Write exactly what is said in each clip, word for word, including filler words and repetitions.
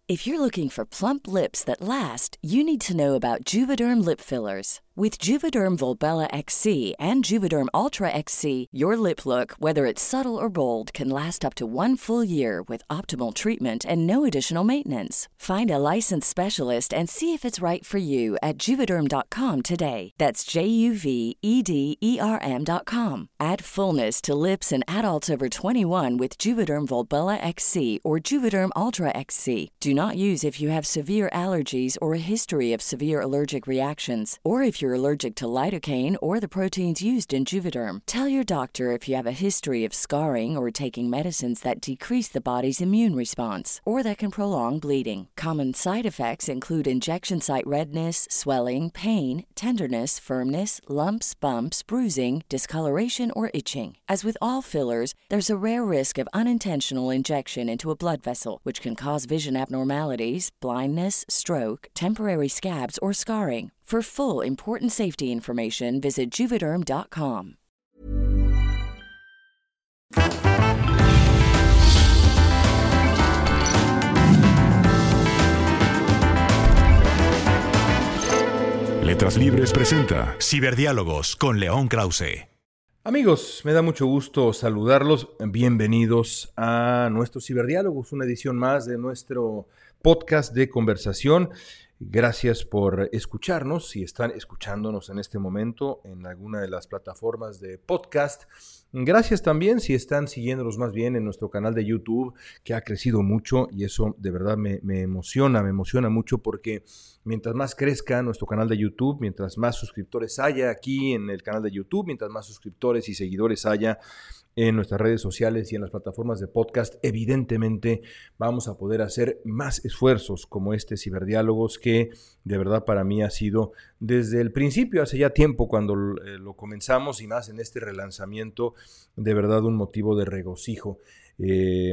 If you're looking for plump lips that last, you need to know about Juvederm lip fillers. With Juvederm Volbella X C and Juvederm Ultra X C, your lip look, whether it's subtle or bold, can last up to one full year with optimal treatment and no additional maintenance. Find a licensed specialist and see if it's right for you at Juvederm dot com today. That's J U V E D E R M dot com. Add fullness to lips in adults over twenty-one with Juvederm Volbella X C or Juvederm Ultra X C. Do not use if you have severe allergies or a history of severe allergic reactions, or if you're allergic to lidocaine or the proteins used in Juvederm. Tell your doctor if you have a history of scarring or taking medicines that decrease the body's immune response or that can prolong bleeding. Common side effects include injection site redness, swelling, pain, tenderness, firmness, lumps, bumps, bruising, discoloration, or itching. As with all fillers, there's a rare risk of unintentional injection into a blood vessel, which can cause vision abnormalities, blindness, stroke, temporary scabs, or scarring. For full, important safety information, visit Juvederm dot com. Letras Libres presenta Ciberdiálogos con León Krause. Amigos, me da mucho gusto saludarlos. Bienvenidos a nuestros Ciberdiálogos, una edición más de nuestro podcast de conversación. Gracias por escucharnos, si están escuchándonos en este momento en alguna de las plataformas de podcast. Gracias también si están siguiéndonos más bien en nuestro canal de YouTube, que ha crecido mucho y eso de verdad me, me emociona, me emociona mucho porque mientras más crezca nuestro canal de YouTube, mientras más suscriptores haya aquí en el canal de YouTube, mientras más suscriptores y seguidores haya en nuestras redes sociales y en las plataformas de podcast, evidentemente vamos a poder hacer más esfuerzos como este Ciberdiálogos, que de verdad para mí ha sido desde el principio, hace ya tiempo cuando lo comenzamos y más en este relanzamiento, de verdad un motivo de regocijo. Eh,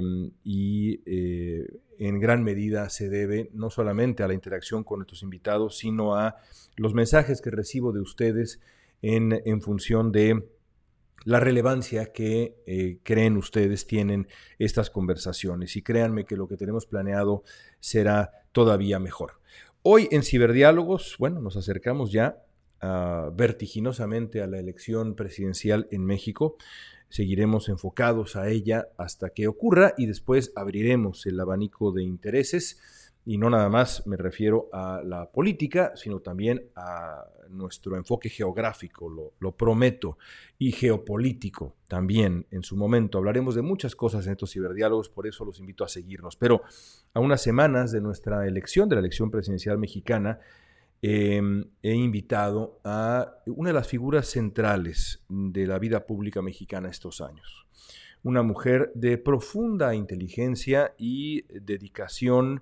y eh, en gran medida se debe no solamente a la interacción con nuestros invitados, sino a los mensajes que recibo de ustedes en, en función de la relevancia que eh, creen ustedes tienen estas conversaciones. Y créanme que lo que tenemos planeado será todavía mejor. Hoy en Ciberdiálogos, bueno, nos acercamos ya uh, vertiginosamente a la elección presidencial en México. Seguiremos enfocados a ella hasta que ocurra y después abriremos el abanico de intereses. Y no nada más me refiero a la política, sino también a nuestro enfoque geográfico, lo, lo prometo, y geopolítico también en su momento. Hablaremos de muchas cosas en estos ciberdiálogos, por eso los invito a seguirnos. Pero a unas semanas de nuestra elección, de la elección presidencial mexicana, eh, he invitado a una de las figuras centrales de la vida pública mexicana estos años. Una mujer de profunda inteligencia y dedicación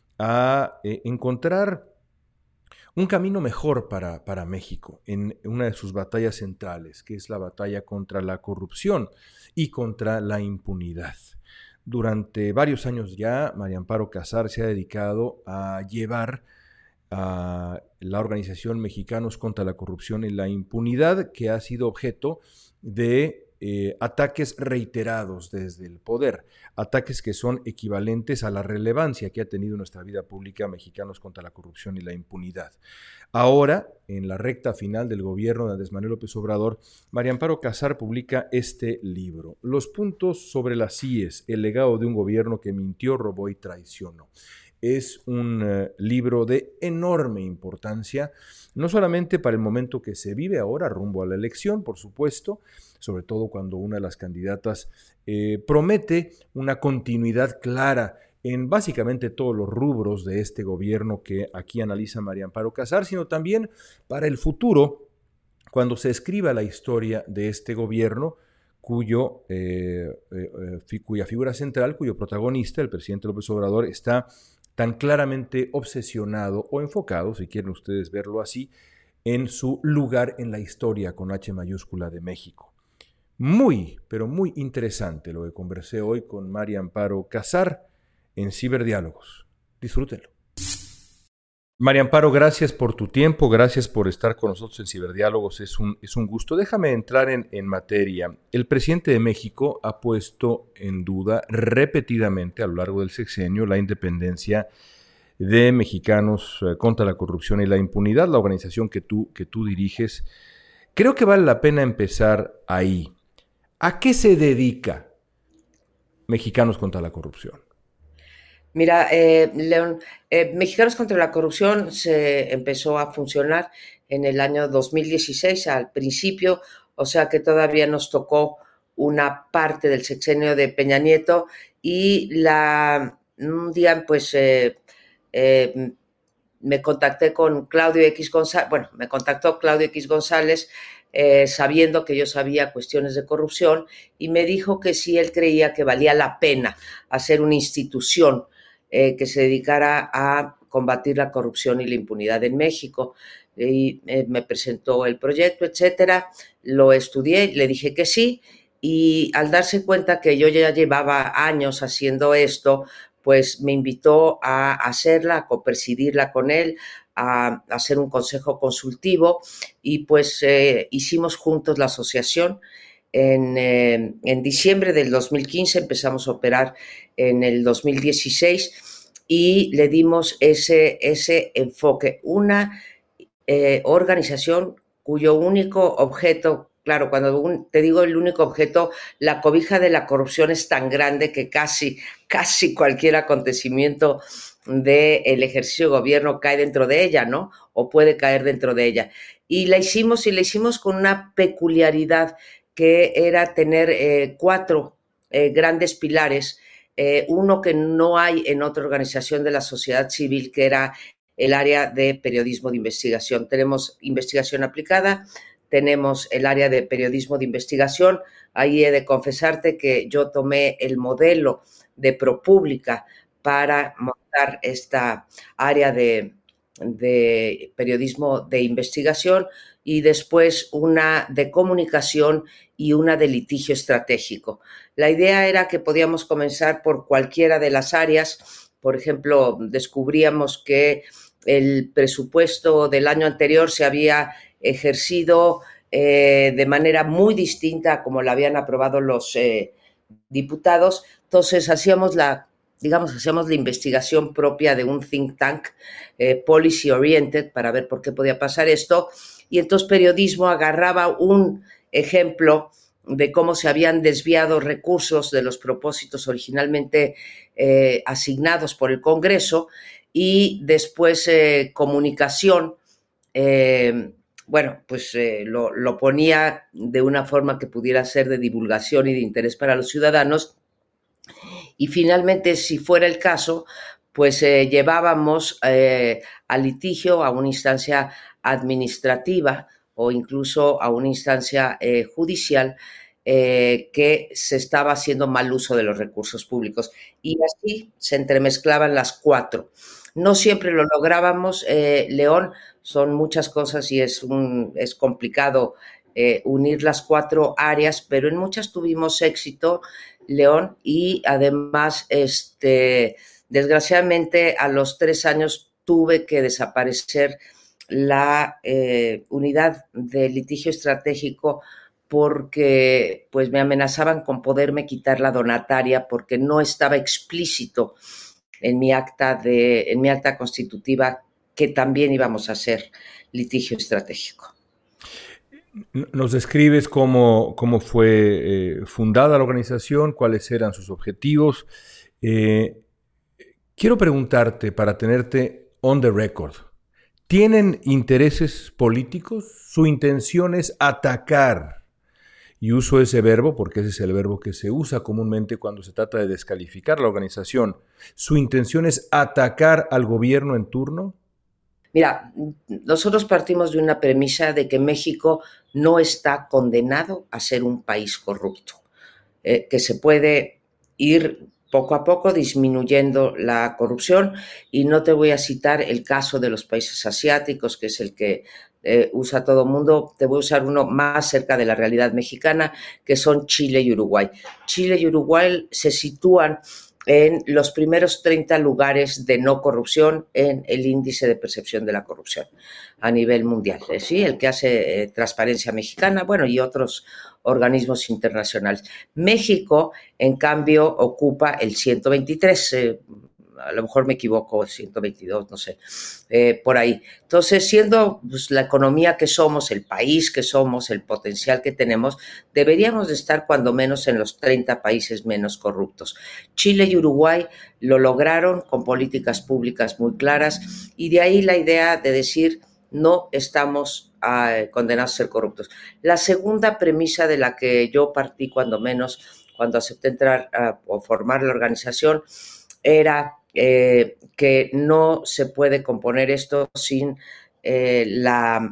a eh, encontrar un camino mejor para, para México en una de sus batallas centrales, que es la batalla contra la corrupción y contra la impunidad. Durante varios años ya, María Amparo Casar se ha dedicado a llevar a la organización Mexicanos contra la Corrupción y la Impunidad, que ha sido objeto de Eh, ataques reiterados desde el poder, ataques que son equivalentes a la relevancia que ha tenido nuestra vida pública Mexicanos contra la Corrupción y la Impunidad. Ahora, en la recta final del gobierno de Andrés Manuel López Obrador, María Amparo Casar publica este libro, Los puntos sobre las íes, el legado de un gobierno que mintió, robó y traicionó. Es un uh, libro de enorme importancia, no solamente para el momento que se vive ahora, rumbo a la elección, por supuesto, sobre todo cuando una de las candidatas eh, promete una continuidad clara en básicamente todos los rubros de este gobierno que aquí analiza María Amparo Casar, sino también para el futuro, cuando se escriba la historia de este gobierno, cuyo, eh, eh, cuya figura central, cuyo protagonista, el presidente López Obrador, está tan claramente obsesionado o enfocado, si quieren ustedes verlo así, en su lugar en la historia con H mayúscula de México. Muy, pero muy interesante lo que conversé hoy con María Amparo Casar en Ciberdiálogos. Disfrútenlo. María Amparo, gracias por tu tiempo, gracias por estar con nosotros en Ciberdiálogos, es un, es un gusto. Déjame entrar en, en materia. El presidente de México ha puesto en duda repetidamente a lo largo del sexenio la independencia de Mexicanos eh, contra la Corrupción y la Impunidad, la organización que tú, que tú diriges. Creo que vale la pena empezar ahí. ¿A qué se dedica Mexicanos contra la Corrupción? Mira, eh, León, eh, Mexicanos contra la Corrupción se empezó a funcionar en el año dos mil dieciséis, al principio, o sea que todavía nos tocó una parte del sexenio de Peña Nieto, y la, un día pues eh, eh, me contacté con Claudio X González, bueno, me contactó Claudio X González, eh, sabiendo que yo sabía cuestiones de corrupción, y me dijo que sí, él creía que valía la pena hacer una institución Eh, que se dedicara a combatir la corrupción y la impunidad en México. Y eh, me presentó el proyecto, etcétera, lo estudié, le dije que sí, y al darse cuenta que yo ya llevaba años haciendo esto, pues me invitó a hacerla, a copresidirla con él, a hacer un consejo consultivo, y pues eh, hicimos juntos la asociación. En, eh, en diciembre del dos mil quince empezamos a operar en el dos mil dieciséis, y le dimos ese, ese enfoque, una eh, organización cuyo único objeto, claro, cuando un, te digo el único objeto, la cobija de la corrupción es tan grande que casi, casi cualquier acontecimiento del ejercicio de gobierno cae dentro de ella, ¿no? O puede caer dentro de ella. Y la hicimos, y la hicimos con una peculiaridad, que era tener eh, cuatro eh, grandes pilares, eh, uno que no hay en otra organización de la sociedad civil, que era el área de periodismo de investigación. Tenemos investigación aplicada, tenemos el área de periodismo de investigación. Ahí he de confesarte que yo tomé el modelo de ProPublica para montar esta área de, de periodismo de investigación, y después una de comunicación y una de litigio estratégico. La idea era que podíamos comenzar por cualquiera de las áreas. Por ejemplo, descubríamos que el presupuesto del año anterior se había ejercido eh, de manera muy distinta a como la habían aprobado los eh, diputados. Entonces hacíamos la, digamos, hacíamos la investigación propia de un think tank eh, policy oriented para ver por qué podía pasar esto. Y entonces periodismo agarraba un ejemplo de cómo se habían desviado recursos de los propósitos originalmente eh, asignados por el Congreso, y después eh, comunicación, eh, bueno, pues eh, lo, lo ponía de una forma que pudiera ser de divulgación y de interés para los ciudadanos, y finalmente, si fuera el caso, pues eh, llevábamos eh, al litigio, a una instancia administrativa o incluso a una instancia eh, judicial, eh, que se estaba haciendo mal uso de los recursos públicos. Y así se entremezclaban las cuatro. No siempre lo lográbamos, eh, León, son muchas cosas y es, un, es complicado eh, unir las cuatro áreas, pero en muchas tuvimos éxito, León, y además, este, desgraciadamente, a los tres años tuve que desaparecer la eh, unidad de litigio estratégico, porque pues me amenazaban con poderme quitar la donataria, porque no estaba explícito en mi acta de, en mi acta constitutiva que también íbamos a hacer litigio estratégico. ¿Nos describes cómo, cómo fue eh, fundada la organización, cuáles eran sus objetivos? Eh, quiero preguntarte, para tenerte on the record, ¿tienen intereses políticos? ¿Su intención es atacar? Y uso ese verbo porque ese es el verbo que se usa comúnmente cuando se trata de descalificar la organización. ¿Su intención es atacar al gobierno en turno? Mira, nosotros partimos de una premisa de que México no está condenado a ser un país corrupto, eh, que se puede ir poco a poco disminuyendo la corrupción, y no te voy a citar el caso de los países asiáticos, que es el que eh, usa todo el mundo. Te voy a usar uno más cerca de la realidad mexicana, que son Chile y Uruguay. Chile y Uruguay se sitúan en los primeros treinta lugares de no corrupción en el índice de percepción de la corrupción a nivel mundial. ¿Sí? El que hace eh, Transparencia Mexicana, bueno, y otros organismos internacionales. México, en cambio, ocupa el ciento veintitrés, eh, a lo mejor me equivoco, ciento veintidós, no sé, eh, por ahí. Entonces, siendo pues, la economía que somos, el país que somos, el potencial que tenemos, deberíamos de estar cuando menos en los treinta países menos corruptos. Chile y Uruguay lo lograron con políticas públicas muy claras y de ahí la idea de decir no estamos uh, condenados a ser corruptos. La segunda premisa de la que yo partí cuando menos, cuando acepté entrar uh, o formar la organización, era Eh, que no se puede componer esto sin eh, la,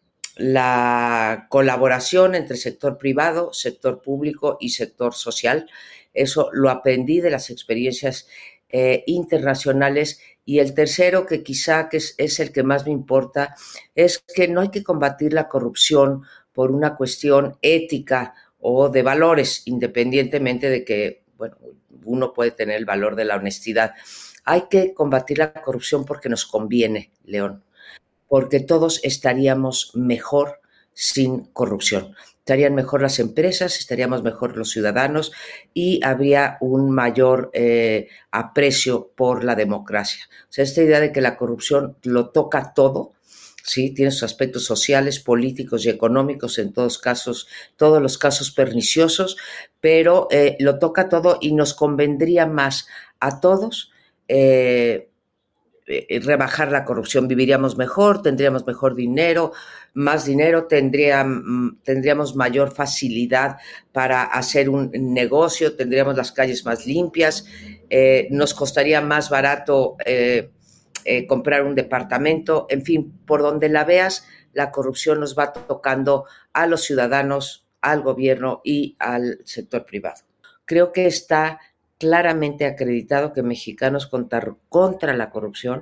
la colaboración entre sector privado, sector público y sector social. Eso lo aprendí de las experiencias eh, internacionales. Y el tercero, que quizá que es, es el que más me importa, es que no hay que combatir la corrupción por una cuestión ética o de valores, independientemente de que, bueno, uno puede tener el valor de la honestidad. Hay que combatir la corrupción porque nos conviene, León, porque todos estaríamos mejor sin corrupción. Estarían mejor las empresas, estaríamos mejor los ciudadanos y habría un mayor eh, aprecio por la democracia. O sea, esta idea de que la corrupción lo toca todo, sí, tiene sus aspectos sociales, políticos y económicos, en todos casos, todos los casos perniciosos, pero eh, lo toca todo y nos convendría más a todos Eh, eh, rebajar la corrupción. Viviríamos mejor, tendríamos mejor dinero, más dinero, tendría, tendríamos mayor facilidad para hacer un negocio, tendríamos las calles más limpias, eh, nos costaría más barato eh, eh, comprar un departamento, en fin, por donde la veas, la corrupción nos va tocando a los ciudadanos, al gobierno y al sector privado. Creo que está claramente acreditado que Mexicanos contra, contra la corrupción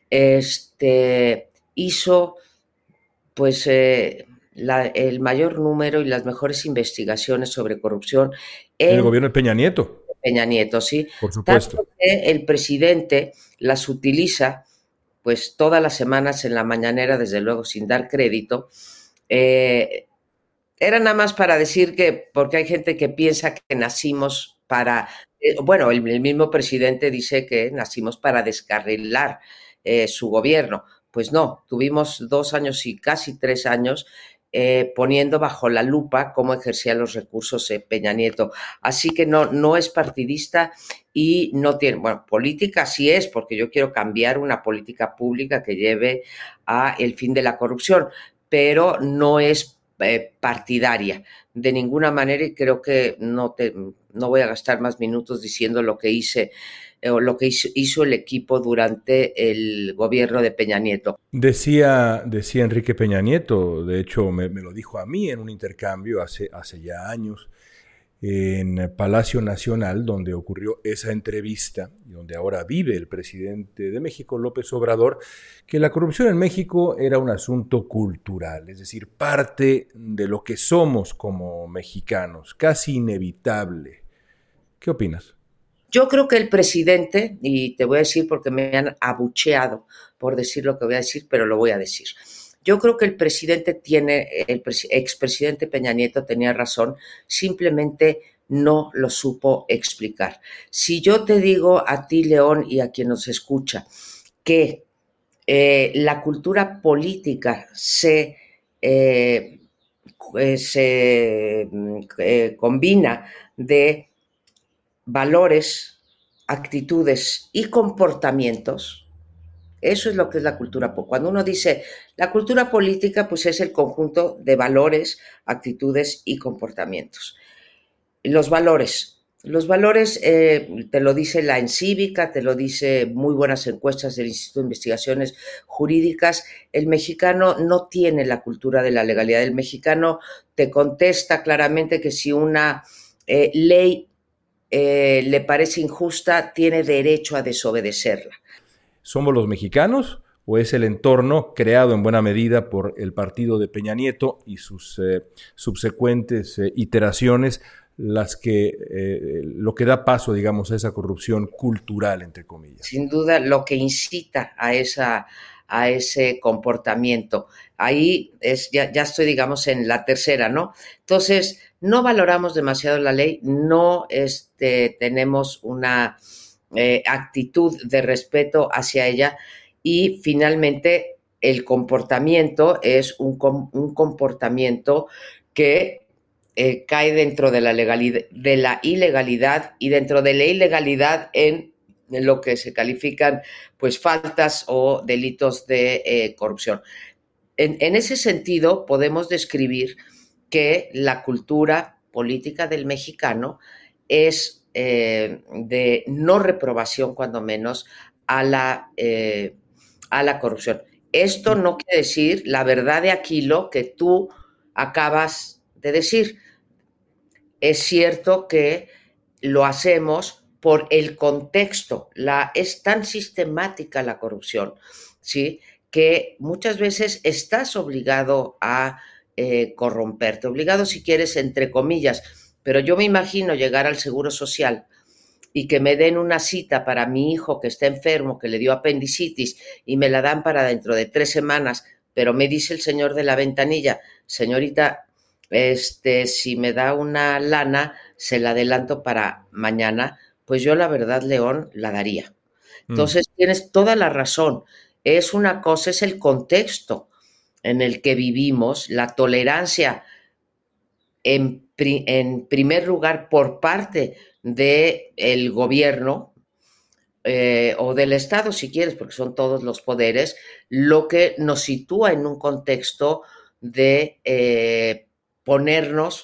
este, hizo pues eh, la, el mayor número y las mejores investigaciones sobre corrupción en el gobierno de Peña Nieto. Peña Nieto, sí. Por supuesto. Tanto que el presidente las utiliza pues todas las semanas en la mañanera, desde luego sin dar crédito. Eh, era nada más para decir que, porque hay gente que piensa que nacimos para, eh, bueno, el, el mismo presidente dice que nacimos para descarrilar eh, su gobierno. Pues no, tuvimos dos años y casi tres años eh, poniendo bajo la lupa cómo ejercía los recursos eh, Peña Nieto. Así que no, no es partidista y no tiene, bueno, política sí es, porque yo quiero cambiar una política pública que lleve a el fin de la corrupción, pero no es Eh, partidaria de ninguna manera, y creo que no te no voy a gastar más minutos diciendo lo que hice eh, o lo que hizo, hizo el equipo durante el gobierno de Peña Nieto. Decía, decía Enrique Peña Nieto, de hecho me, me lo dijo a mí en un intercambio hace, hace ya años, en Palacio Nacional, donde ocurrió esa entrevista, y donde ahora vive el presidente de México, López Obrador, que la corrupción en México era un asunto cultural, es decir, parte de lo que somos como mexicanos, casi inevitable. ¿Qué opinas? Yo creo que el presidente, y te voy a decir porque me han abucheado por decir lo que voy a decir, pero lo voy a decir. Yo creo que el presidente tiene, el expresidente Peña Nieto tenía razón, simplemente no lo supo explicar. Si yo te digo a ti, León, y a quien nos escucha, que eh, la cultura política se, eh, se eh, combina de valores, actitudes y comportamientos. Eso es lo que es la cultura. Cuando uno dice la cultura política, pues es el conjunto de valores, actitudes y comportamientos. Los valores. Los valores eh, te lo dice la Encívica, te lo dice muy buenas encuestas del Instituto de Investigaciones Jurídicas. El mexicano no tiene la cultura de la legalidad. El mexicano te contesta claramente que si una eh, ley eh, le parece injusta, tiene derecho a desobedecerla. ¿Somos los mexicanos o es el entorno creado en buena medida por el partido de Peña Nieto y sus eh, subsecuentes eh, iteraciones las que, eh, lo que da paso, digamos, a esa corrupción cultural, entre comillas. Sin duda, lo que incita a esa a ese comportamiento. Ahí es, ya, ya estoy, digamos, en la tercera, ¿no? Entonces, no valoramos demasiado la ley, no este, tenemos una eh, actitud de respeto hacia ella y finalmente el comportamiento es un, un comportamiento que eh, cae dentro de la legalidad, de la ilegalidad y dentro de la ilegalidad en en lo que se califican pues faltas o delitos de eh, corrupción. En, en ese sentido, podemos describir que la cultura política del mexicano es eh, de no reprobación, cuando menos, a la, eh, a la corrupción. Esto no quiere decir la verdad de Aquilo que tú acabas de decir. Es cierto que lo hacemos por el contexto. La, es tan sistemática la corrupción, ¿sí?, que muchas veces estás obligado a eh, corromperte, obligado si quieres, entre comillas, pero yo me imagino llegar al Seguro Social y que me den una cita para mi hijo que está enfermo, que le dio apendicitis, y me la dan para dentro de tres semanas, pero me dice el señor de la ventanilla, señorita, este, si me da una lana, se la adelanto para mañana. Pues yo la verdad, León, la daría. Entonces, mm. tienes toda la razón. Es una cosa, es el contexto en el que vivimos, la tolerancia en, pri, en primer lugar por parte del gobierno eh, o del Estado, si quieres, porque son todos los poderes, lo que nos sitúa en un contexto de eh, ponernos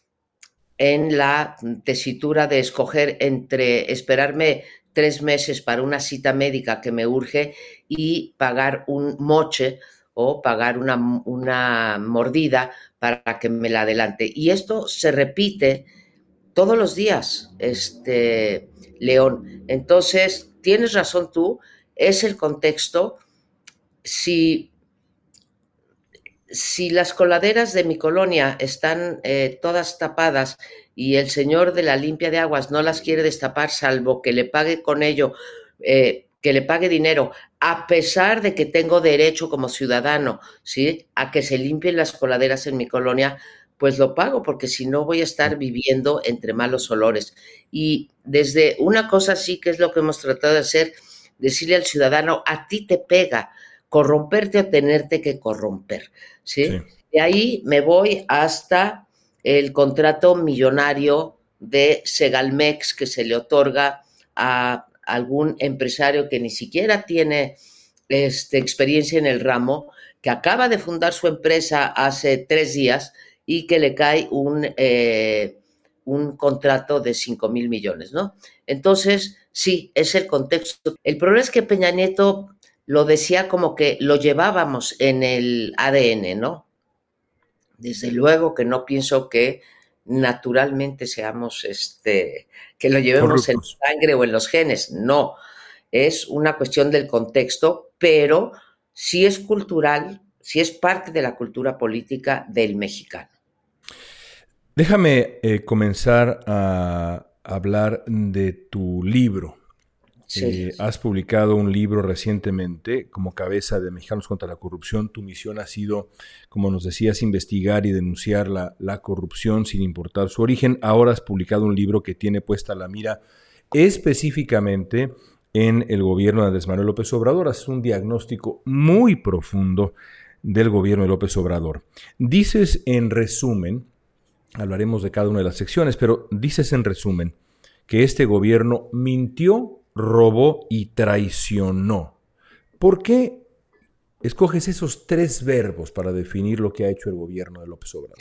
en la tesitura de escoger entre esperarme tres meses para una cita médica que me urge y pagar un moche o pagar una, una mordida para que me la adelante. Y esto se repite todos los días, este, León. Entonces, tienes razón tú, es el contexto. Si... Si las coladeras de mi colonia están eh, todas tapadas y el señor de la limpia de aguas no las quiere destapar, salvo que le pague con ello, eh, que le pague dinero, a pesar de que tengo derecho como ciudadano, ¿sí?, a que se limpien las coladeras en mi colonia, pues lo pago, porque si no voy a estar viviendo entre malos olores. Y desde una cosa sí que es lo que hemos tratado de hacer, decirle al ciudadano, a ti te pega corromperte o tenerte que corromper, ¿sí? Sí. De ahí me voy hasta el contrato millonario de Segalmex que se le otorga a algún empresario que ni siquiera tiene este, experiencia en el ramo, que acaba de fundar su empresa hace tres días y que le cae un, eh, un contrato de cinco mil millones, ¿no? Entonces, sí, es el contexto. El problema es que Peña Nieto lo decía como que lo llevábamos en el A D N, ¿no? Desde luego que no pienso que naturalmente seamos, este, que lo llevemos corruptos en la sangre o en los genes, no. Es una cuestión del contexto, pero sí es cultural, sí es parte de la cultura política del mexicano. Déjame eh, comenzar a hablar de tu libro. Sí. Eh, has publicado un libro recientemente como cabeza de Mexicanos contra la Corrupción. Tu misión ha sido, como nos decías, investigar y denunciar la, la corrupción sin importar su origen. Ahora has publicado un libro que tiene puesta la mira específicamente en el gobierno de Andrés Manuel López Obrador. Haces un diagnóstico muy profundo del gobierno de López Obrador. Dices en resumen, hablaremos de cada una de las secciones, pero dices en resumen que este gobierno mintió, robó y traicionó. ¿Por qué escoges esos tres verbos para definir lo que ha hecho el gobierno de López Obrador?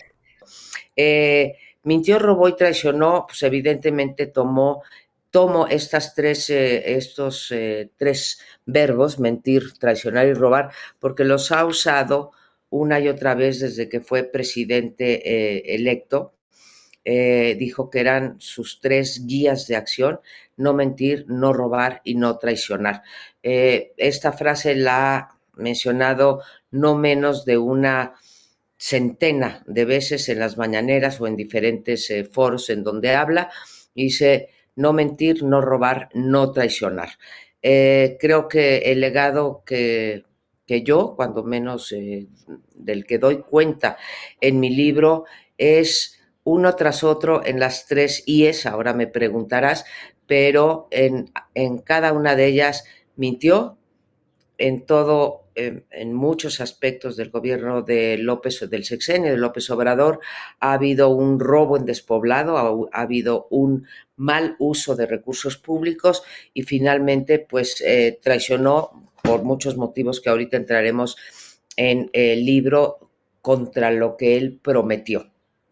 Eh, mintió, robó y traicionó, pues evidentemente tomó, tomo estas tres, eh, estos eh, tres verbos, mentir, traicionar y robar, porque los ha usado una y otra vez desde que fue presidente eh, electo. Eh, dijo que eran sus tres guías de acción: no mentir, no robar y no traicionar. Eh, esta frase la ha mencionado no menos de una centena de veces en las mañaneras o en diferentes eh, foros en donde habla, y dice no mentir, no robar, no traicionar. Eh, creo que el legado que, que yo, cuando menos eh, del que doy cuenta en mi libro, es uno tras otro en las tres IES, ahora me preguntarás, pero en, en cada una de ellas mintió, en todo, en, en muchos aspectos del gobierno de López, del sexenio de López Obrador, ha habido un robo en despoblado, ha, ha habido un mal uso de recursos públicos y finalmente pues eh, traicionó por muchos motivos que ahorita entraremos en el libro contra lo que él prometió.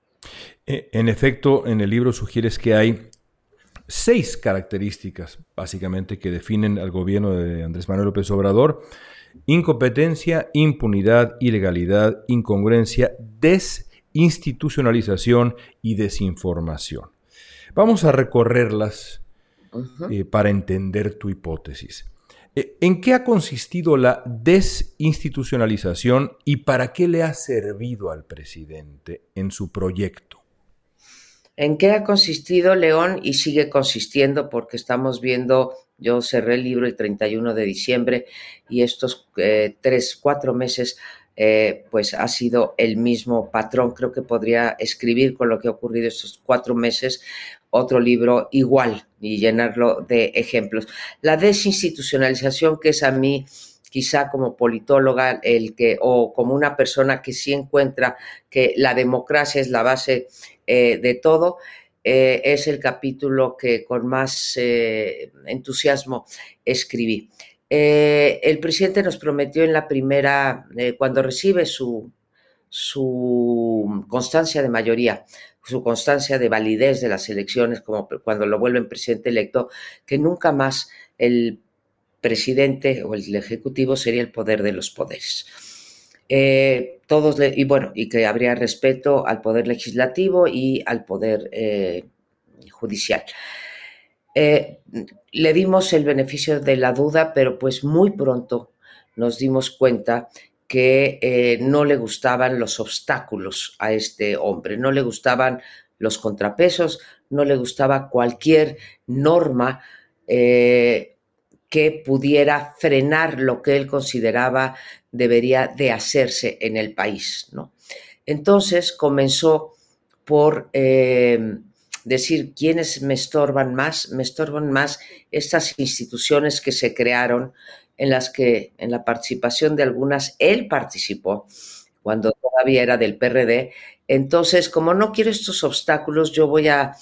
En efecto, en el libro sugieres que hay seis características, básicamente, que definen al gobierno de Andrés Manuel López Obrador: incompetencia, impunidad, ilegalidad, incongruencia, desinstitucionalización y desinformación. Vamos a recorrerlas uh-huh. eh, para entender tu hipótesis. Eh, ¿En qué ha consistido la desinstitucionalización y para qué le ha servido al presidente en su proyecto? ¿En qué ha consistido, León? Y sigue consistiendo porque estamos viendo, yo cerré el libro el treinta y uno de diciembre y estos eh, tres, cuatro meses eh, pues ha sido el mismo patrón. Creo que podría escribir con lo que ha ocurrido estos cuatro meses otro libro igual y llenarlo de ejemplos. La desinstitucionalización, que es a mí quizá como politóloga el que, o como una persona que sí encuentra que la democracia es la base eh, de todo, eh, es el capítulo que con más eh, entusiasmo escribí. Eh, el presidente nos prometió en la primera, eh, cuando recibe su, su constancia de mayoría, su constancia de validez de las elecciones, como cuando lo vuelven presidente electo, que nunca más el presidente o el ejecutivo sería el poder de los poderes. Eh, todos le, y bueno, y que habría respeto al poder legislativo y al poder eh, judicial. Eh, le dimos el beneficio de la duda, pero pues muy pronto nos dimos cuenta que eh, no le gustaban los obstáculos a este hombre, no le gustaban los contrapesos, no le gustaba cualquier norma eh, que pudiera frenar lo que él consideraba debería de hacerse en el país, ¿no? Entonces comenzó por eh, decir quiénes me estorban más. Me estorban más estas instituciones que se crearon, en las que en la participación de algunas él participó cuando todavía era del P R D. Entonces, como no quiero estos obstáculos, yo voy a,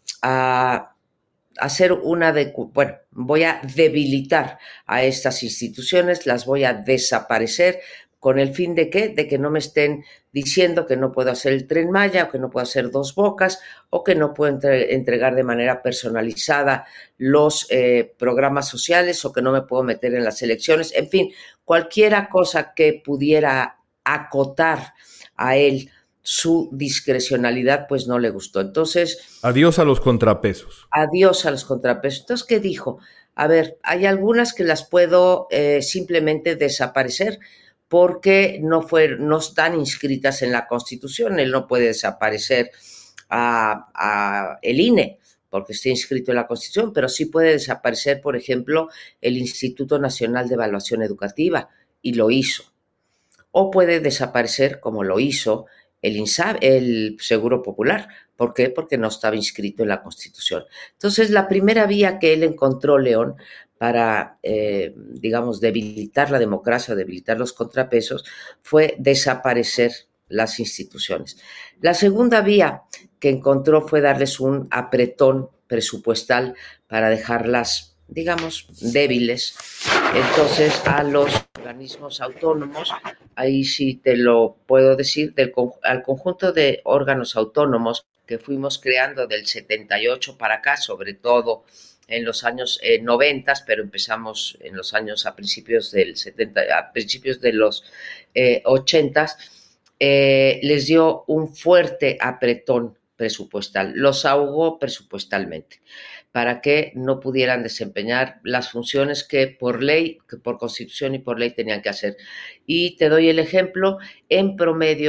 a hacer una de, bueno, voy a debilitar a estas instituciones, las voy a desaparecer. ¿Con el fin de qué? De que no me estén diciendo que no puedo hacer el Tren Maya, o que no puedo hacer Dos Bocas, o que no puedo entre, entregar de manera personalizada los eh, programas sociales, o que no me puedo meter en las elecciones. En fin, cualquiera cosa que pudiera acotar a él su discrecionalidad, pues no le gustó. Entonces... Adiós a los contrapesos. Adiós a los contrapesos. Entonces, ¿qué dijo? A ver, hay algunas que las puedo eh, simplemente desaparecer, porque no, fue, no están inscritas en la Constitución. Él no puede desaparecer a, a el I N E porque está inscrito en la Constitución, pero sí puede desaparecer, por ejemplo, el Instituto Nacional de Evaluación Educativa, y lo hizo. O puede desaparecer, como lo hizo, el INSABI, el Seguro Popular. ¿Por qué? Porque no estaba inscrito en la Constitución. Entonces, la primera vía que él encontró, León, para, eh, digamos, debilitar la democracia, debilitar los contrapesos, fue desaparecer las instituciones. La segunda vía que encontró fue darles un apretón presupuestal para dejarlas, digamos, débiles. Entonces, a los organismos autónomos, ahí sí te lo puedo decir, del, al conjunto de órganos autónomos que fuimos creando del setenta y ocho para acá, sobre todo en los años eh, noventa, pero empezamos en los años a principios del setenta, a principios de los eh, ochenta, eh, les dio un fuerte apretón presupuestal, los ahogó presupuestalmente, para que no pudieran desempeñar las funciones que por ley, que por Constitución y por ley tenían que hacer. Y te doy el ejemplo, en promedio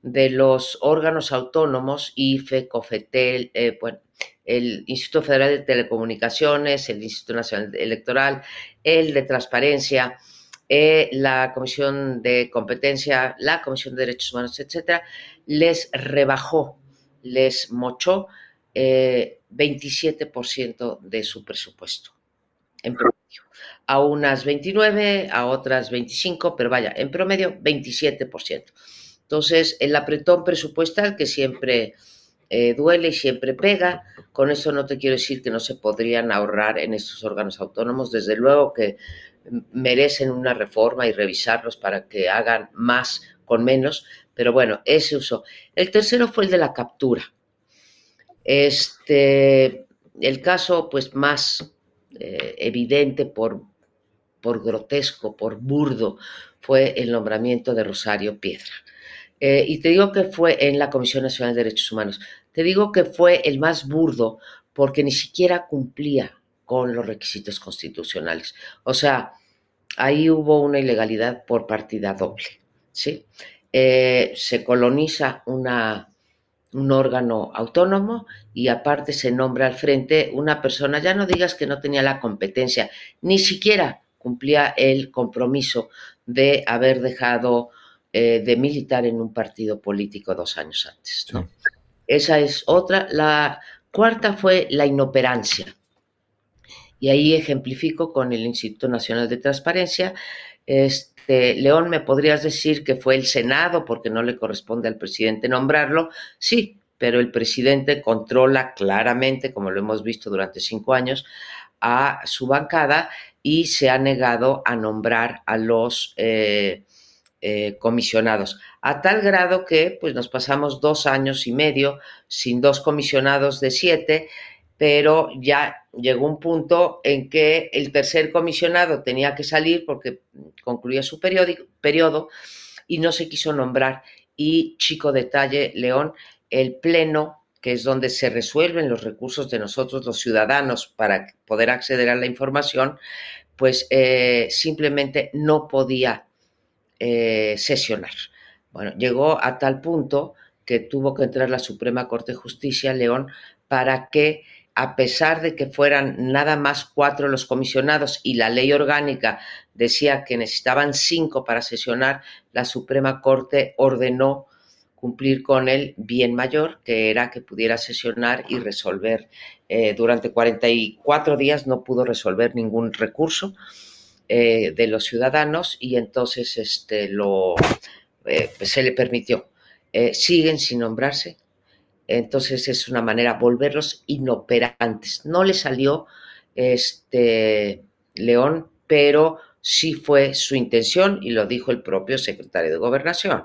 de los órganos autónomos, I F E, COFETEL, eh, bueno, el Instituto Federal de Telecomunicaciones, el Instituto Nacional Electoral, el de Transparencia, eh, la Comisión de Competencia, la Comisión de Derechos Humanos, etcétera, les rebajó, les mochó eh, veintisiete por ciento de su presupuesto, en promedio. A unas veintinueve, a otras veinticinco, pero vaya, en promedio veintisiete por ciento. Entonces, el apretón presupuestal que siempre eh, duele y siempre pega, con eso no te quiero decir que no se podrían ahorrar en estos órganos autónomos, desde luego que merecen una reforma y revisarlos para que hagan más con menos, pero bueno, ese uso. El tercero fue el de la captura. Este, el caso pues más eh, evidente por, por grotesco, por burdo, fue el nombramiento de Rosario Piedra. Eh, y te digo que fue en la Comisión Nacional de Derechos Humanos. Te digo que fue el más burdo porque ni siquiera cumplía con los requisitos constitucionales. O sea, ahí hubo una ilegalidad por partida doble, ¿sí? Eh, se coloniza una, un órgano autónomo y aparte se nombra al frente una persona, ya no digas que no tenía la competencia, ni siquiera cumplía el compromiso de haber dejado eh, de militar en un partido político dos años antes, ¿no? Sí. Esa es otra. La cuarta fue la inoperancia. Y ahí ejemplifico con el Instituto Nacional de Transparencia. Este, León, ¿me podrías decir que fue el Senado porque no le corresponde al presidente nombrarlo? Sí, pero el presidente controla claramente, como lo hemos visto durante cinco años, a su bancada y se ha negado a nombrar a los eh, eh, comisionados, a tal grado que pues, nos pasamos dos años y medio sin dos comisionados de siete, pero ya llegó un punto en que el tercer comisionado tenía que salir porque concluía su periodo y no se quiso nombrar. Y, chico detalle, León, el Pleno, que es donde se resuelven los recursos de nosotros los ciudadanos para poder acceder a la información, pues eh, simplemente no podía eh, sesionar. Bueno, llegó a tal punto que tuvo que entrar la Suprema Corte de Justicia, León, para que, a pesar de que fueran nada más cuatro los comisionados y la ley orgánica decía que necesitaban cinco para sesionar, la Suprema Corte ordenó cumplir con el bien mayor, que era que pudiera sesionar y resolver. Eh, durante cuarenta y cuatro días no pudo resolver ningún recurso eh, de los ciudadanos y entonces este, lo, eh, se le permitió. Eh, siguen sin nombrarse. Entonces es una manera de volverlos inoperantes. No le salió este León, pero sí fue su intención y lo dijo el propio secretario de Gobernación.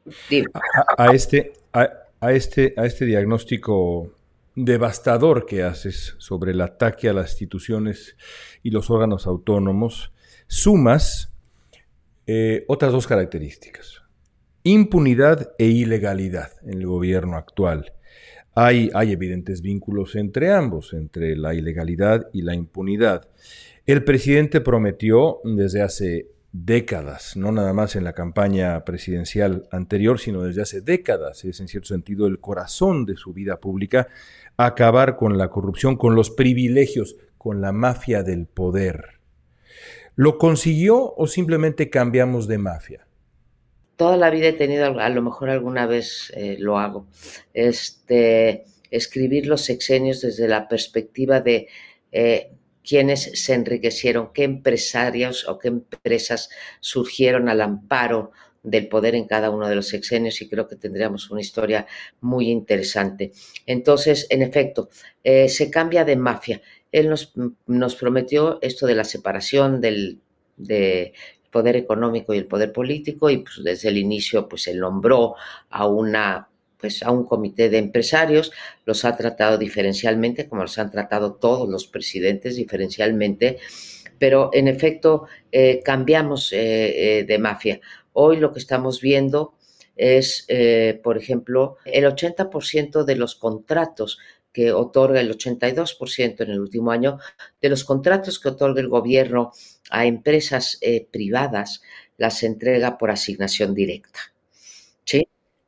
A, a, este, a, a, este, a este diagnóstico devastador que haces sobre el ataque a las instituciones y los órganos autónomos, sumas eh, otras dos características: impunidad e ilegalidad en el gobierno actual. Hay, hay evidentes vínculos entre ambos, entre la ilegalidad y la impunidad. El presidente prometió desde hace décadas, no nada más en la campaña presidencial anterior, sino desde hace décadas, es en cierto sentido el corazón de su vida pública, acabar con la corrupción, con los privilegios, con la mafia del poder. ¿Lo consiguió o simplemente cambiamos de mafia? Toda la vida he tenido, a lo mejor alguna vez eh, lo hago, este, escribir los sexenios desde la perspectiva de eh, quiénes se enriquecieron, qué empresarios o qué empresas surgieron al amparo del poder en cada uno de los sexenios, y creo que tendríamos una historia muy interesante. Entonces, en efecto, eh, se cambia de mafia. Él nos, nos prometió esto de la separación del... de poder económico y el poder político, y pues desde el inicio pues él nombró a una pues a un comité de empresarios, los ha tratado diferencialmente, como los han tratado todos los presidentes diferencialmente, pero en efecto eh, cambiamos eh, eh, de mafia. Hoy lo que estamos viendo es, eh, por ejemplo, el ochenta por ciento de los contratos que otorga, el ochenta y dos por ciento en el último año, de los contratos que otorga el gobierno a empresas eh, privadas, las entrega por asignación directa, ¿sí?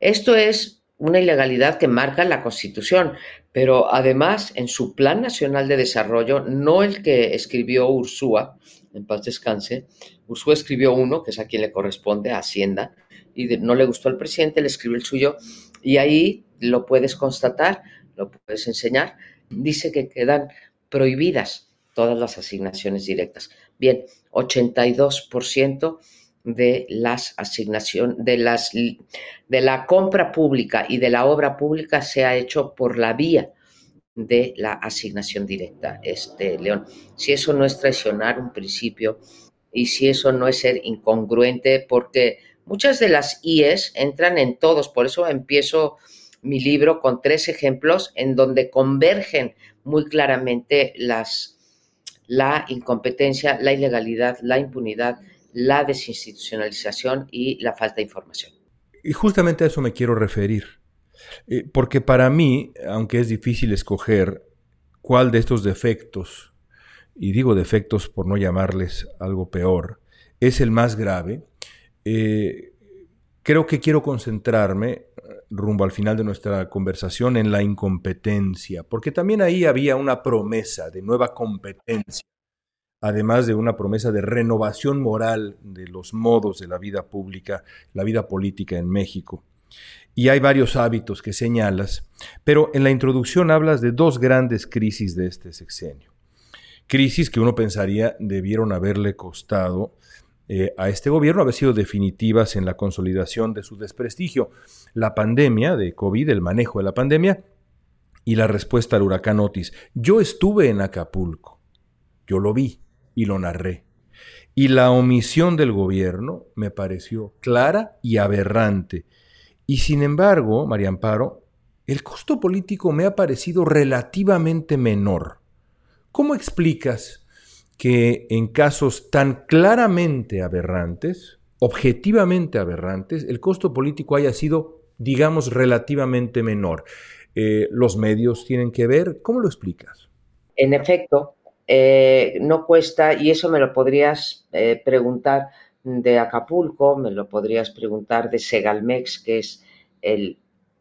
Esto es una ilegalidad que marca la Constitución, pero además en su Plan Nacional de Desarrollo, no el que escribió Ursúa, en paz descanse, Ursúa escribió uno, que es a quien le corresponde, a Hacienda, y de, no le gustó al presidente, le escribió el suyo, y ahí lo puedes constatar, lo puedes enseñar, dice que quedan prohibidas todas las asignaciones directas. Bien, ochenta y dos por ciento de las asignaciones, de las de la compra pública y de la obra pública se ha hecho por la vía de la asignación directa, este León. Si eso no es traicionar un principio y si eso no es ser incongruente, porque muchas de las I Es entran en todos, por eso empiezo mi libro con tres ejemplos en donde convergen muy claramente las, la incompetencia, la ilegalidad, la impunidad, la desinstitucionalización y la falta de información. Y justamente a eso me quiero referir, eh, porque para mí, aunque es difícil escoger cuál de estos defectos, y digo defectos por no llamarles algo peor, es el más grave, eh, creo que quiero concentrarme, rumbo al final de nuestra conversación, en la incompetencia, porque también ahí había una promesa de nueva competencia, además de una promesa de renovación moral de los modos de la vida pública, la vida política en México. Y hay varios hábitos que señalas, pero en la introducción hablas de dos grandes crisis de este sexenio. Crisis que uno pensaría debieron haberle costado eh, a este gobierno, haber sido definitivas en la consolidación de su desprestigio. La pandemia de COVID, el manejo de la pandemia y la respuesta al huracán Otis. Yo estuve en Acapulco, yo lo vi y lo narré. Y la omisión del gobierno me pareció clara y aberrante. Y sin embargo, María Amparo, el costo político me ha parecido relativamente menor. ¿Cómo explicas que en casos tan claramente aberrantes, objetivamente aberrantes, el costo político haya sido, digamos, relativamente menor? Eh, ¿Los medios tienen que ver? ¿Cómo lo explicas? En efecto, eh, no cuesta, y eso me lo podrías eh, preguntar de Acapulco, me lo podrías preguntar de Segalmex, que es el,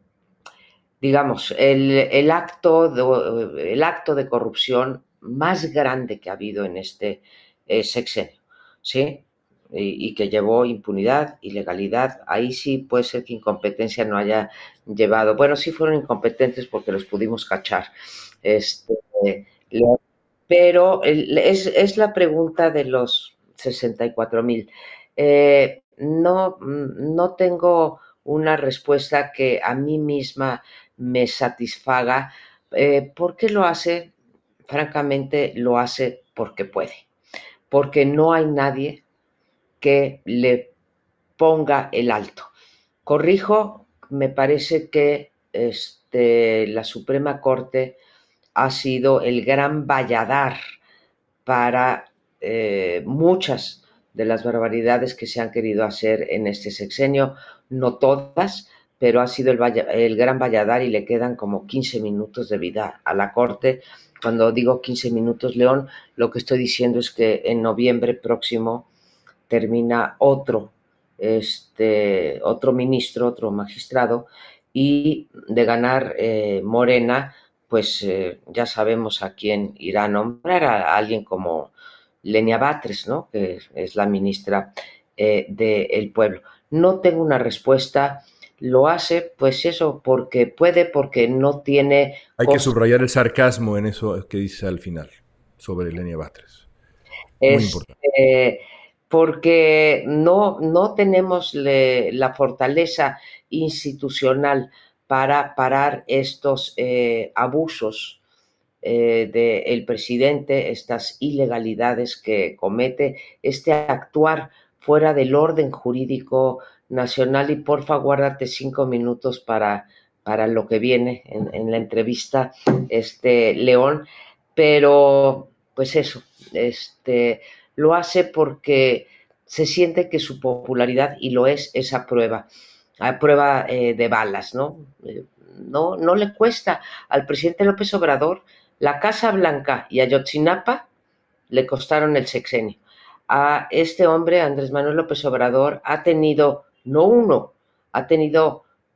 digamos, el, el, acto, de, el acto de corrupción más grande que ha habido en este eh, sexenio, ¿sí? Y, y que llevó impunidad, ilegalidad. Ahí sí puede ser que incompetencia no haya llevado. Bueno, sí fueron incompetentes porque los pudimos cachar. Este, pero es, es la pregunta de los sesenta y cuatro mil. Eh, no, no tengo una respuesta que a mí misma me satisfaga. Eh, ¿Por qué lo hace? Francamente, lo hace porque puede. Porque no hay nadie que le ponga el alto. Corrijo, me parece que este, la Suprema Corte ha sido el gran valladar para eh, muchas de las barbaridades que se han querido hacer en este sexenio, no todas, pero ha sido el, el gran valladar y le quedan como quince minutos de vida a la Corte. Cuando digo quince minutos, León, lo que estoy diciendo es que en noviembre próximo termina otro, este, otro ministro, otro magistrado, y de ganar eh, Morena, pues eh, ya sabemos a quién irá a nombrar, a, a alguien como Lenia Batres, ¿no? Que es la ministra eh, del pueblo. No tengo una respuesta. Lo hace, pues eso, porque puede, porque no tiene... Hay que subrayar el sarcasmo en eso que dice al final, sobre Lenia Batres. Muy es, importante. Eh, porque no, no tenemos le, la fortaleza institucional para parar estos eh, abusos eh, del presidente, estas ilegalidades que comete, este actuar fuera del orden jurídico nacional. Y porfa, guárdate cinco minutos para, para lo que viene en, en la entrevista, este, León. Pero, pues eso, este, lo hace porque se siente que su popularidad, y lo es, es a prueba, a prueba eh, de balas, ¿no? Eh, no, no le cuesta al presidente López Obrador. La Casa Blanca y Ayotzinapa le costaron el sexenio. A este hombre, Andrés Manuel López Obrador, ha tenido, no uno, ha tenido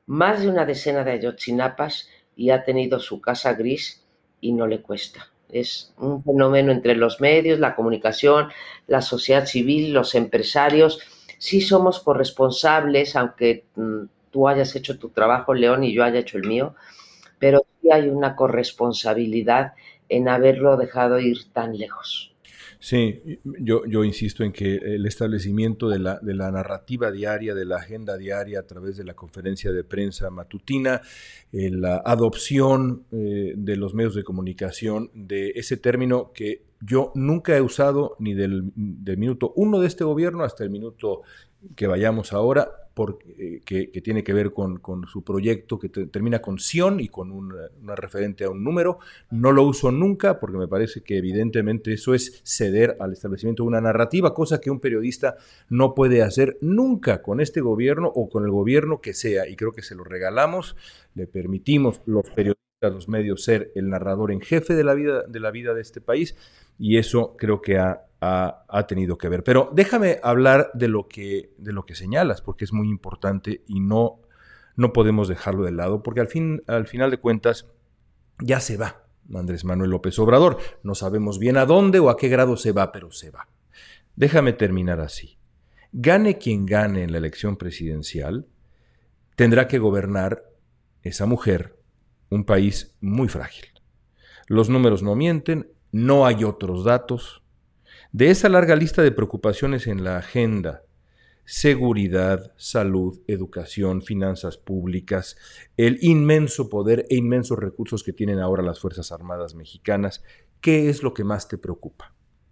más de una decena de Ayotzinapas y ha tenido su casa gris y no le cuesta. Es un fenómeno entre los medios, la comunicación, la sociedad civil, los empresarios. Sí somos corresponsables, aunque mmm, tú hayas hecho tu trabajo, León, y yo haya hecho el mío, pero sí hay una corresponsabilidad en haberlo dejado ir tan lejos. Sí, yo, yo insisto en que el establecimiento de la, de la narrativa diaria, de la agenda diaria a través de la conferencia de prensa matutina, eh, la adopción eh, de los medios de comunicación de ese término que yo nunca he usado ni del, del minuto uno de este gobierno hasta el minuto que vayamos ahora, porque, eh, que, que tiene que ver con, con su proyecto que te, termina con Sion y con un, una referente a un número. No lo uso nunca porque me parece que evidentemente eso es ceder al establecimiento de una narrativa, cosa que un periodista no puede hacer nunca con este gobierno o con el gobierno que sea, y creo que se lo regalamos, le permitimos los periodistas, los medios, ser el narrador en jefe de la vida de, la vida de este país, y eso creo que ha Ha, ha tenido que ver. Pero déjame hablar de lo que, de lo que señalas, porque es muy importante y no, no podemos dejarlo de lado, porque al, fin, al final de cuentas ya se va Andrés Manuel López Obrador. No sabemos bien a dónde o a qué grado se va, pero se va. Déjame terminar así. Gane quien gane en la elección presidencial, tendrá que gobernar esa mujer un país muy frágil. Los números no mienten, no hay otros datos. De esa larga lista de preocupaciones en la agenda, seguridad, salud, educación, finanzas públicas, el inmenso poder e inmensos recursos que tienen ahora las Fuerzas Armadas mexicanas, ¿qué es lo que más te preocupa?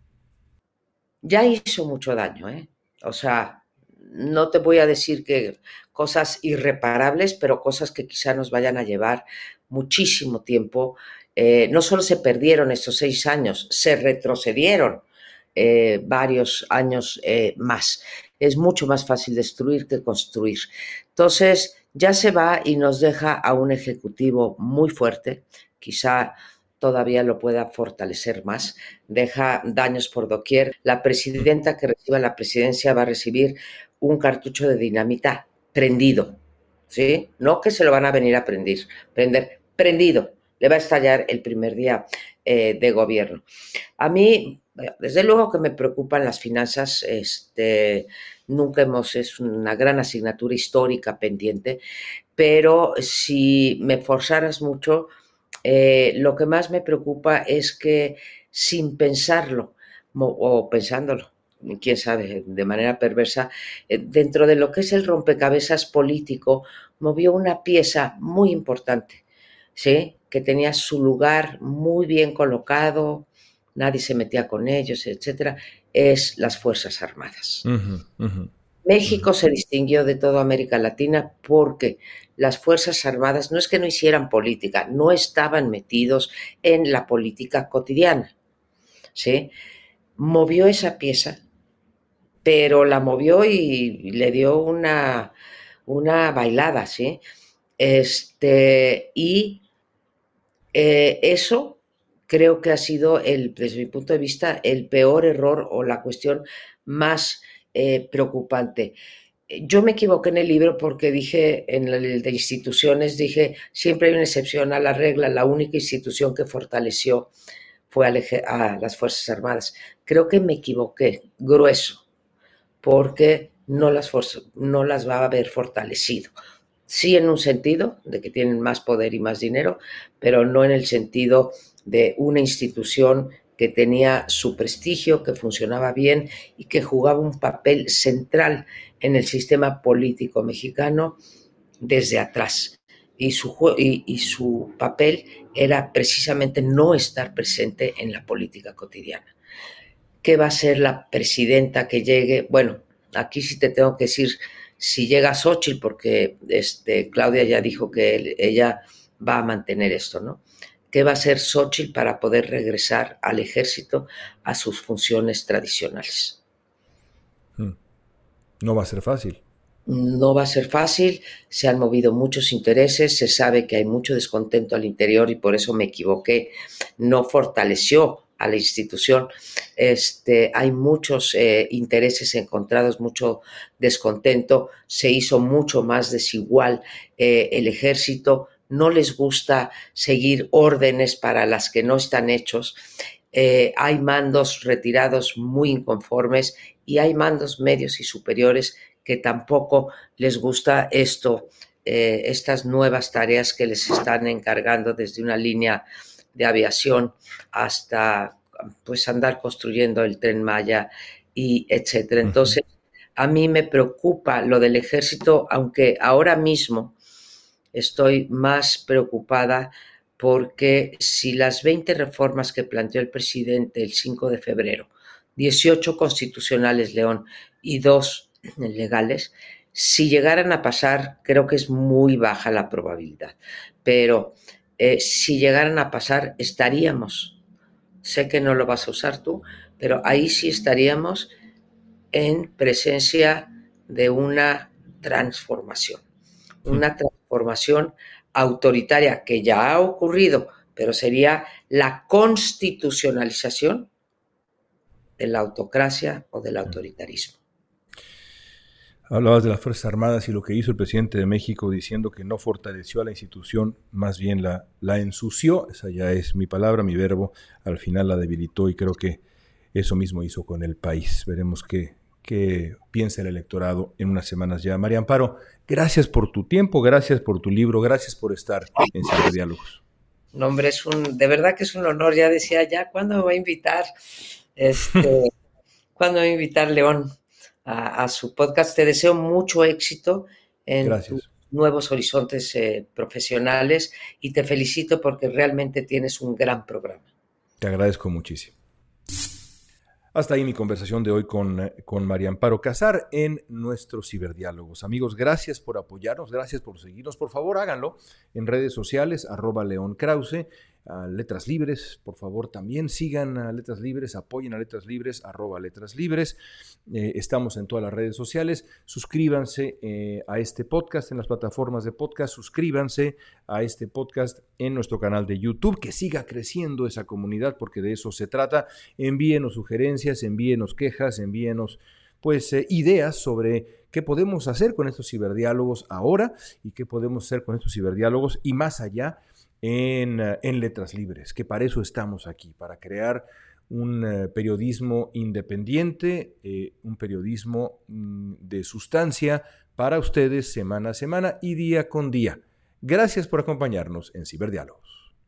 Ya hizo mucho daño, ¿eh? O sea, no te voy a decir que cosas irreparables, pero cosas que quizá nos vayan a llevar muchísimo tiempo. Eh, no solo se perdieron estos seis años, se retrocedieron. Eh, varios años eh, más. Es mucho más fácil destruir que construir. Entonces, ya se va y nos deja a un ejecutivo muy fuerte, quizá todavía lo pueda fortalecer más, deja daños por doquier. La presidenta que reciba la presidencia va a recibir un cartucho de dinamita prendido, ¿sí? No que se lo van a venir a prender, prender, prendido. Le va a estallar el primer día eh, de gobierno. A mí, desde luego que me preocupan las finanzas, este, nunca hemos, es una gran asignatura histórica pendiente, pero si me forzaras mucho, eh, lo que más me preocupa es que sin pensarlo, o pensándolo, quién sabe, de manera perversa, dentro de lo que es el rompecabezas político, movió una pieza muy importante, ¿sí? Que tenía su lugar muy bien colocado, nadie se metía con ellos, etcétera, es las Fuerzas Armadas. Uh-huh, uh-huh, México uh-huh. se distinguió de toda América Latina porque las Fuerzas Armadas no es que no hicieran política, no estaban metidos en la política cotidiana, ¿sí? Movió esa pieza, pero la movió y le dio una, una bailada, ¿sí? Este, y eh, eso creo que ha sido, el, desde mi punto de vista, el peor error o la cuestión más eh, preocupante. Yo me equivoqué en el libro porque dije, en el de instituciones, dije, siempre hay una excepción a la regla, la única institución que fortaleció fue a, a las Fuerzas Armadas. Creo que me equivoqué, grueso, porque no las, no las va a haber fortalecido. Sí en un sentido de que tienen más poder y más dinero, pero no en el sentido de una institución que tenía su prestigio, que funcionaba bien y que jugaba un papel central en el sistema político mexicano desde atrás. Y su, y, y su papel era precisamente no estar presente en la política cotidiana. ¿Qué va a ser la presidenta que llegue? Bueno, aquí sí te tengo que decir, si llega Xóchitl, porque este, Claudia ya dijo que él, ella va a mantener esto, ¿no? ¿Qué va a hacer Xóchitl para poder regresar al ejército a sus funciones tradicionales? No va a ser fácil. No va a ser fácil, se han movido muchos intereses, se sabe que hay mucho descontento al interior y por eso me equivoqué. No fortaleció a la institución. Este, hay muchos eh, intereses encontrados, mucho descontento, se hizo mucho más desigual eh, el ejército, no les gusta seguir órdenes para las que no están hechos. Eh, hay mandos retirados muy inconformes y hay mandos medios y superiores que tampoco les gusta esto, eh, estas nuevas tareas que les están encargando desde una línea de aviación hasta pues andar construyendo el Tren Maya y etcétera. Entonces, a mí me preocupa lo del ejército, aunque ahora mismo estoy más preocupada porque si las veinte reformas que planteó el presidente el cinco de febrero, dieciocho constitucionales, León, y dos legales, si llegaran a pasar, creo que es muy baja la probabilidad, pero eh, si llegaran a pasar, estaríamos, sé que no lo vas a usar tú, pero ahí sí estaríamos en presencia de una transformación, una transformación autoritaria que ya ha ocurrido, pero sería la constitucionalización de la autocracia o del autoritarismo. Hablabas de las Fuerzas Armadas y lo que hizo el presidente de México diciendo que no fortaleció a la institución, más bien la, la ensució. Esa ya es mi palabra, mi verbo. Al final la debilitó y creo que eso mismo hizo con el país. Veremos qué, qué piensa el electorado en unas semanas ya. María Amparo, gracias por tu tiempo, gracias por tu libro, gracias por estar en Ciberdiálogos. No, hombre, es un, de verdad que es un honor. Ya decía, ya, ¿cuándo me va a invitar? Este, ¿cuándo me va a invitar León a, a su podcast? Te deseo mucho éxito en Gracias. tus nuevos horizontes eh, profesionales y te felicito porque realmente tienes un gran programa. Te agradezco muchísimo. Hasta ahí mi conversación de hoy con, con María Amparo Casar en nuestros Ciberdiálogos. Amigos, gracias por apoyarnos, gracias por seguirnos. Por favor, háganlo en redes sociales, arroba León Krause, a Letras Libres. Por favor, también sigan a Letras Libres, apoyen a Letras Libres, arroba Letras Libres. Eh, estamos en todas las redes sociales. Suscríbanse eh, a este podcast en las plataformas de podcast. Suscríbanse a este podcast en nuestro canal de YouTube. Que siga creciendo esa comunidad porque de eso se trata. Envíenos sugerencias, envíenos quejas, envíenos pues eh, ideas sobre qué podemos hacer con estos ciberdiálogos ahora y qué podemos hacer con estos ciberdiálogos y más allá en, en Letras Libres, que para eso estamos aquí, para crear un uh, periodismo independiente, eh, un periodismo mm, de sustancia para ustedes semana a semana y día con día. Gracias por acompañarnos en Ciberdiálogos.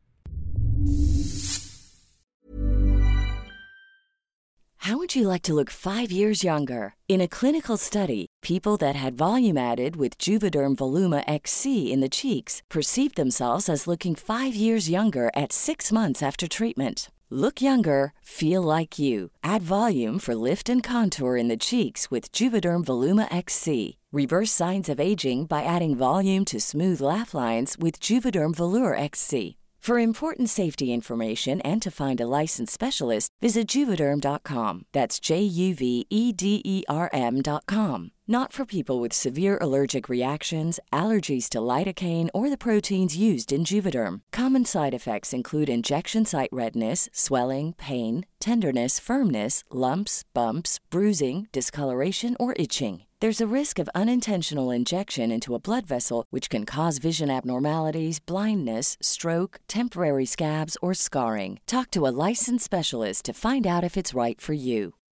How would you like to look five years younger? In a clinical study, people that had volume added with Juvederm Voluma X C in the cheeks perceived themselves as looking five years younger at six months after treatment. Look younger, feel like you. Add volume for lift and contour in the cheeks with Juvederm Voluma X C. Reverse signs of aging by adding volume to smooth laugh lines with Juvederm Volure X C. For important safety information and to find a licensed specialist, visit Juvederm dot com. That's J U V E D E R M dot com. Not for people with severe allergic reactions, allergies to lidocaine, or the proteins used in Juvederm. Common side effects include injection site redness, swelling, pain, tenderness, firmness, lumps, bumps, bruising, discoloration, or itching. There's a risk of unintentional injection into a blood vessel, which can cause vision abnormalities, blindness, stroke, temporary scabs, or scarring. Talk to a licensed specialist to find out if it's right for you.